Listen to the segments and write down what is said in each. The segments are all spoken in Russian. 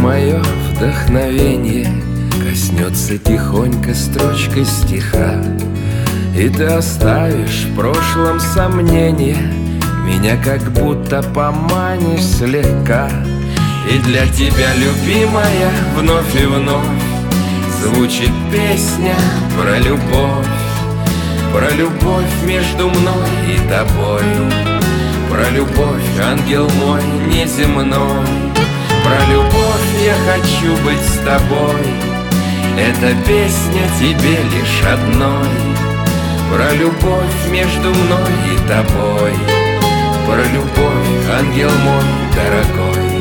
мое вдохновение коснется тихонько строчкой стиха, и ты оставишь в прошлом сомнения, меня как будто поманишь слегка. И для тебя, любимая, вновь и вновь звучит песня про любовь между мной и тобой, про любовь, ангел мой неземной. Про любовь я хочу быть с тобой, эта песня тебе лишь одной. Про любовь между мной и тобой, про любовь, ангел мой дорогой.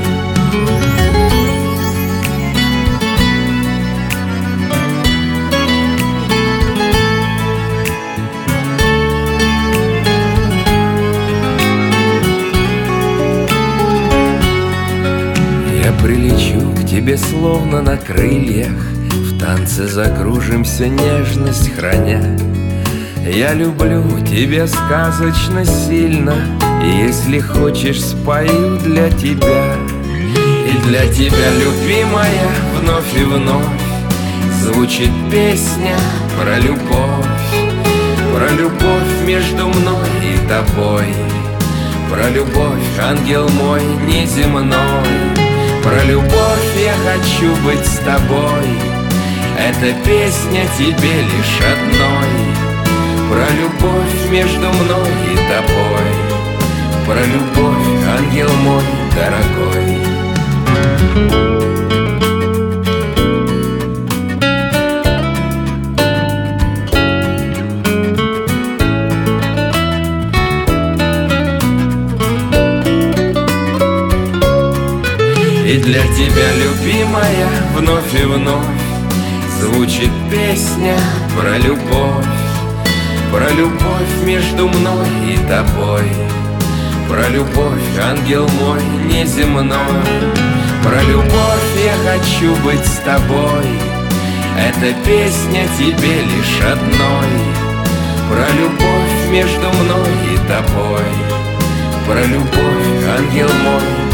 Я прилечу к тебе словно на крыльях, в танце закружимся, нежность храня. Я люблю тебя сказочно сильно, и если хочешь, спою для тебя. И для тебя, любимая, вновь и вновь звучит песня про любовь между мной и тобой, про любовь, ангел мой неземной. Про любовь я хочу быть с тобой, эта песня тебе лишь одной. Про любовь между мной и тобой, про любовь, ангел мой дорогой. И для тебя, любимая, вновь и вновь звучит песня про любовь между мной и тобой, про любовь, ангел мой неземной. Про любовь я хочу быть с тобой, эта песня тебе лишь одной. Про любовь между мной и тобой, про любовь, ангел мой